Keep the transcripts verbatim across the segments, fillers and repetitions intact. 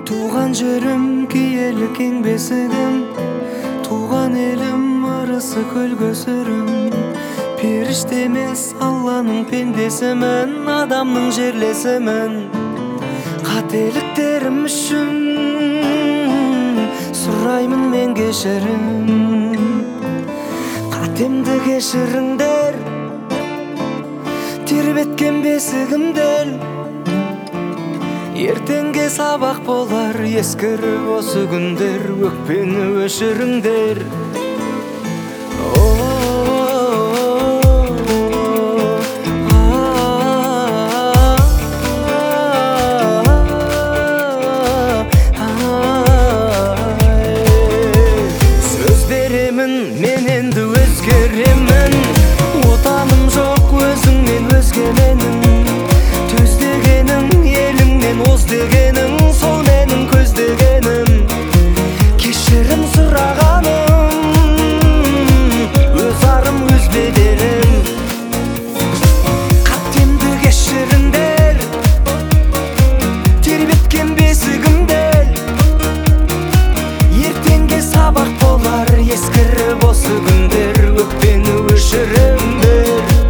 Туған жерім киелі кең бесігім, туған елім арысы көл көсірім. Періште емес Алланың пендесімін, адамның жерлесімін. Қателіктерім үшін сұраймын мен кешірім. Қатемді кешіріңдер, тербеткен бесігімдер. Ертеңге сабақ болар, ескіріп осы күндер. Өкпені өшіріңдер. Сөз беремін, мен енді өзгеремін. Отаным жоқ өзіңнен өзгеменің. Төз дегенің еліңнен оз дегенің, сол менің көздегенім. Кешірім сұрағаным, өз арым өз беделім. Қатемді кешіріңдер, тербеткен бесігімдер. Ертеңге сабақ болар, ескіріп осы күндер. Өкпені өшіріңдер.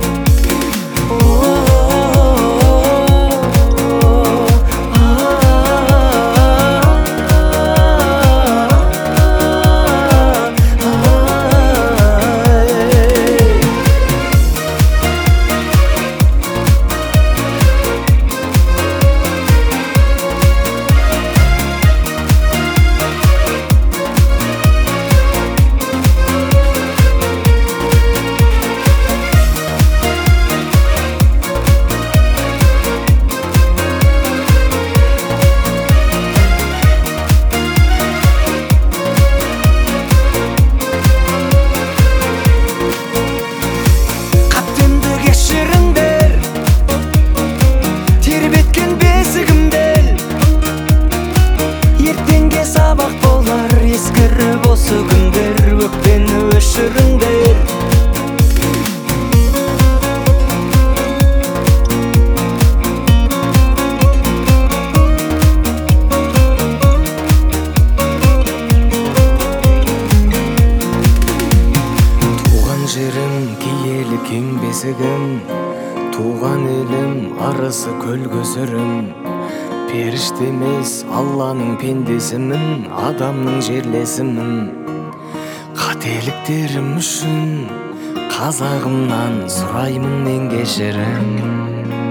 Сабақ болар, ескіріп осы күндер. Өкпені өшіріңдер. Туған жерім киелі кең бесігім, туған елім арысы көл көсірім. Періште емес Алланың пендесімін, адамның жерлесімін. Қателіктерім үшін қазағымнан сұраймын мен кешірім.